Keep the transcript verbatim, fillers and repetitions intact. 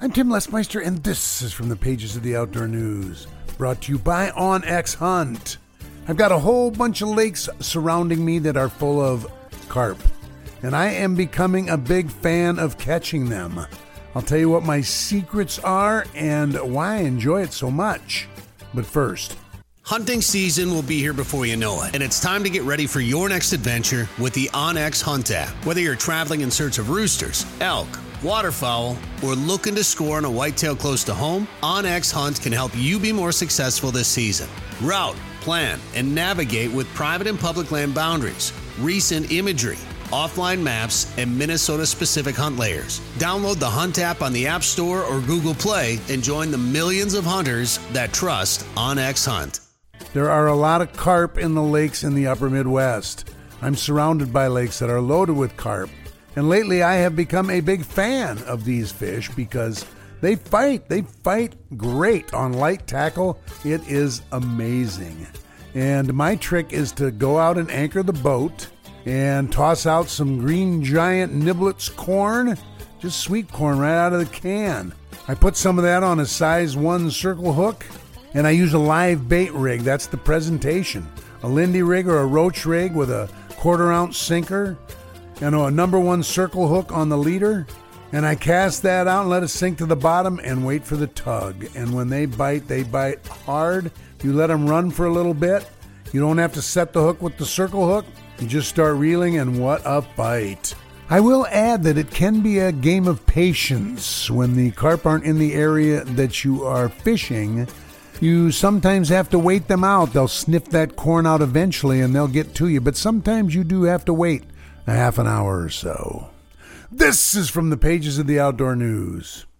I'm Tim Lesmeister, and this is from the pages of the Outdoor News, brought to you by OnX Hunt. I've got a whole bunch of lakes surrounding me that are full of carp, and I am becoming a big fan of catching them. I'll tell you what my secrets are and why I enjoy it so much. But first, hunting season will be here before you know it, and it's time to get ready for your next adventure with the OnX Hunt app. Whether you're traveling in search of roosters, elk, waterfowl, or looking to score on a whitetail close to home, OnX Hunt can help you be more successful this season. Route, plan, and navigate with private and public land boundaries, recent imagery, offline maps, and Minnesota-specific hunt layers. Download the Hunt app on the App Store or Google Play and join the millions of hunters that trust OnX Hunt. There are a lot of carp in the lakes in the upper Midwest. I'm surrounded by lakes that are loaded with carp. And lately I have become a big fan of these fish because they fight. They fight great on light tackle. It is amazing. And my trick is to go out and anchor the boat and toss out some Green Giant Niblets corn, just sweet corn right out of the can. I put some of that on a size one circle hook, and I use a live bait rig. That's the presentation. A Lindy rig or a Roach rig with a quarter ounce sinker and a number one circle hook on the leader. And I cast that out and let it sink to the bottom and wait for the tug. And when they bite, they bite hard. You let them run for a little bit. You don't have to set the hook with the circle hook. You just start reeling, and what a bite. I will add that it can be a game of patience. When the carp aren't in the area that you are fishing, you sometimes have to wait them out. They'll sniff that corn out eventually and they'll get to you, but sometimes you do have to wait a half an hour or so. This is from the pages of the Outdoor News.